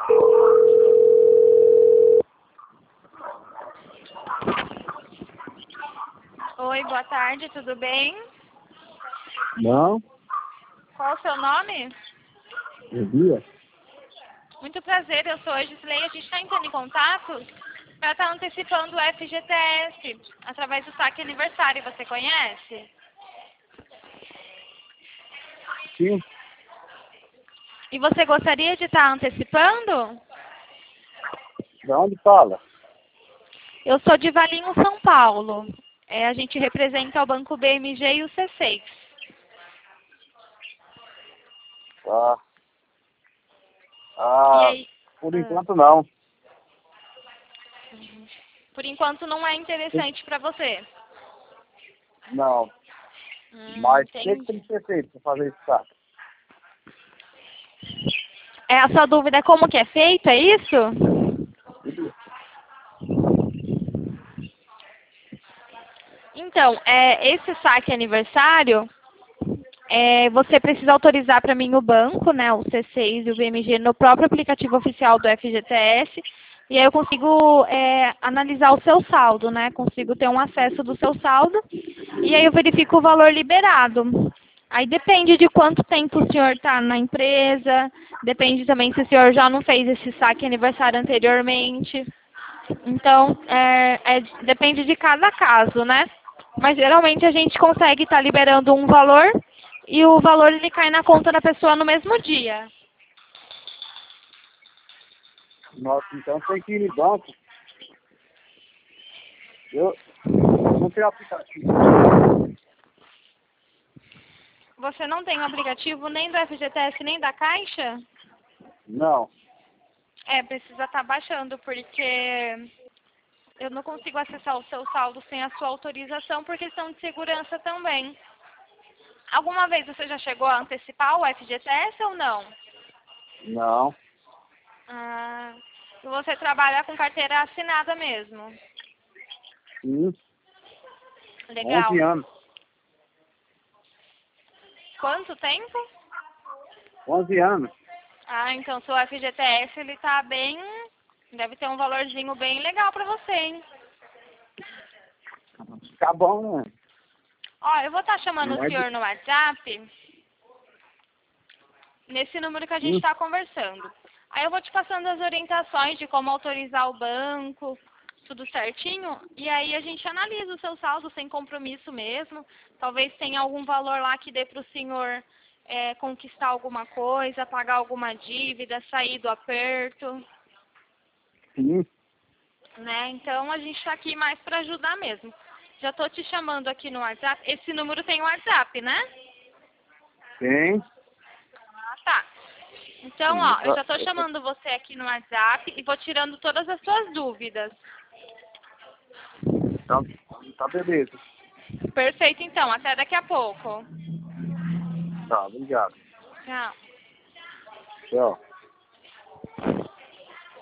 Oi, boa tarde, tudo bem? Não, Qual o seu nome? Elias. Muito prazer, eu sou a Gisley. A gente está entrando em contato para estar antecipando o FGTS através do saque aniversário. Você conhece? Sim, E você gostaria de estar antecipando? de onde fala? Eu sou de Valinho, São Paulo. A gente representa o Banco BMG e o C6. Tá. E Ah, aí? por enquanto não. Por enquanto não é interessante para você. Não. Mas o que Entendi. tem que ser feito para fazer isso, tá? A sua dúvida é como que é feito, é isso? Então, esse saque aniversário, você precisa autorizar para mim o banco, né, o C6 e o BMG, no próprio aplicativo oficial do FGTS, e aí eu consigo analisar o seu saldo, né, consigo ter um acesso do seu saldo, e aí eu verifico o valor liberado. Aí depende de quanto tempo o senhor está na empresa, depende também se o senhor já não fez esse saque aniversário anteriormente. Então, depende de cada caso, né? Mas geralmente a gente consegue estar liberando um valor e o valor ele cai na conta da pessoa no mesmo dia. Nossa, então tem que ir no banco. Eu não tenho aplicativo. Você não tem o aplicativo nem do FGTS nem da Caixa? Não. Precisa estar baixando, porque eu não consigo acessar o seu saldo sem a sua autorização por questão de segurança também. Alguma vez você já chegou a antecipar o FGTS ou não? Não. Ah, e você trabalha com carteira assinada mesmo? Sim. Legal. 11 anos. Quanto tempo? 11 anos. Ah, então seu FGTS ele tá bem, deve ter um valorzinho bem legal pra você, hein? Tá bom, né? Ó, eu vou estar chamando o Mas, senhor no WhatsApp, nesse número que a gente sim. está conversando. Aí eu vou te passando as orientações de como autorizar o banco, tudo certinho, e aí a gente analisa o seu saldo sem compromisso mesmo. Talvez tenha algum valor lá que dê para o senhor conquistar alguma coisa, pagar alguma dívida, sair do aperto, Sim. né? Então a gente está aqui mais para ajudar mesmo. Já estou te chamando aqui no WhatsApp. Esse número tem WhatsApp, né? Tem. Ah, tá. Então, ó, eu já estou chamando você aqui no WhatsApp e vou tirando todas as suas dúvidas. Tá, tá beleza. Perfeito, então. Até daqui a pouco. Tá, obrigado. Tchau. Tchau.